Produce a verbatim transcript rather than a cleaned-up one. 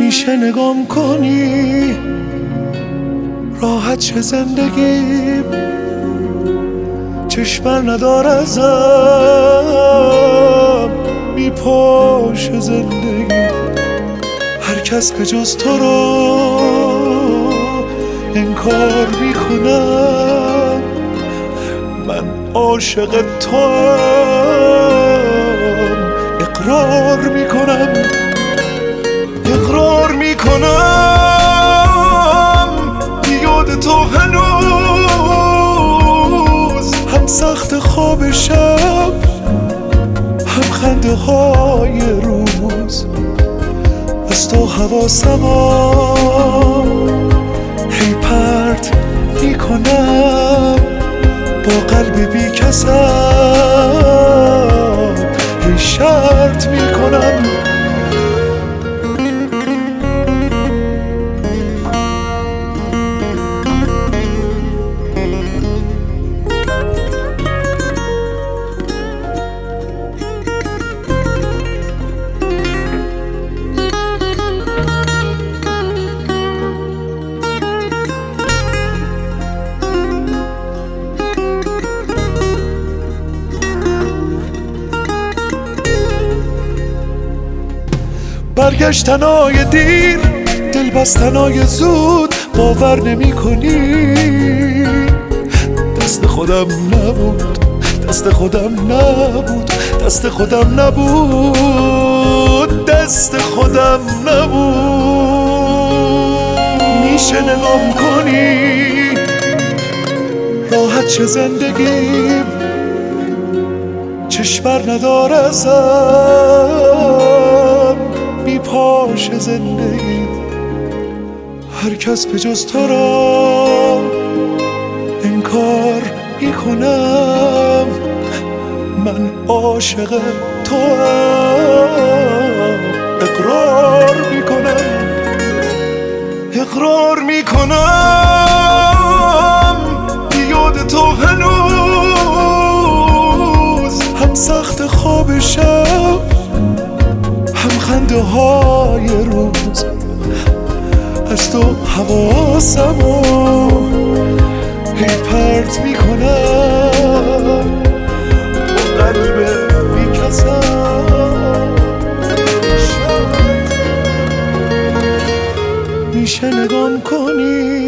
میشه نگام کنی راحت شه زندگیم، چشمر ندار ازم میپاشه زندگی. هر کس به جز تو رو انکار میکنم، من عاشق توام اقرار میکنم، اقرار میکنم یاد تو هنوز هم سخت خواب شب هم خنده های روز. از تو حواسمو هی پرت میکنم، با قلب بی کسم هی شرط میکنم. برگشتنای دیر، دل بستنای زود، باور نمی کنی دست خودم نبود، دست خودم نبود، دست خودم نبود، دست خودم نبود. میشه نگام کنی راحت شه زندگیم، چشمر ندار ازم میپاشه زندگی. هر کس به جز تو را انکار میکنم، من عاشق توام اقرار میکنم، اقرار میکنم یاد تو هنوز هم سخت خواب شب هم خنده های روز. از تو حواسمو هی پرت میکنم، با قلب میکسم میشه نگام کنی